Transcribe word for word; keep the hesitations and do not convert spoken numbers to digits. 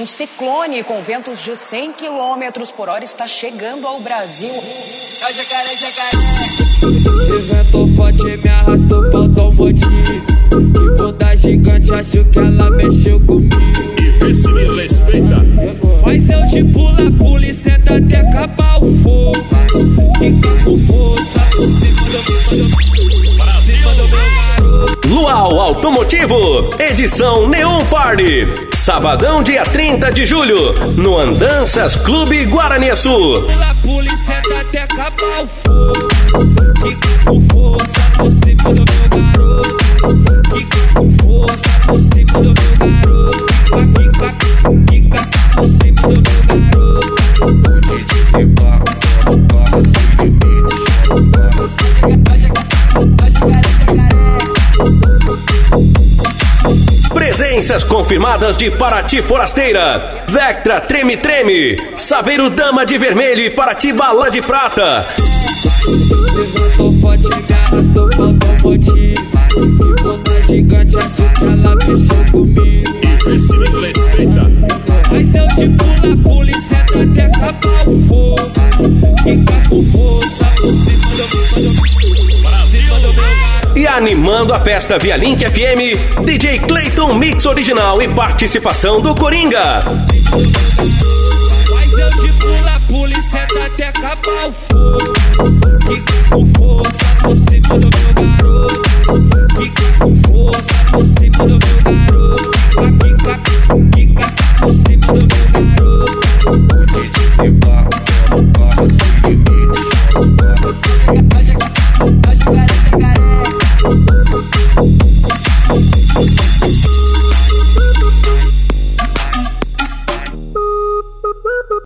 Um ciclone com ventos de cem quilômetros por hora está chegando ao Brasil. É o jacaré, jacaré. Esse vento forte me arrastou pro automotivo. Que bunda gigante, acho que ela mexeu comigo. E vê se me respeita. Faz eu te pula, pula e senta até acabar o fogo. Fica com força, por cima do meu garoto. Luau Automotivo, edição Neon Party. Sabadão, dia trinta de julho, no Andanças Clube Guaraniaçu. Pula, pula e senta até acabar o fogo. Fica com força, por cima do meu garoto. Fica com força, por cima do meu garoto. Fica, fica, fica por cima do meu garoto. Presenças confirmadas de Paraty Forasteira, Vectra Treme Treme, Saveiro Dama de Vermelho e Paraty Bala de Prata. Levantou forte, me arrastou pro automotivo. E bunda gigante, acho que ela mexeu comigo. E vê se me respeita. Mas eu te pula, pula e senta até acabar o fogo. Fica com força, por cima do meu garoto. E animando a festa via Link F M, D J Clayton Mix Original e participação do Coringa. Mas eu te pula, pula e senta até acabar o fogo. Fica com força, por cima do meu garoto. Fica com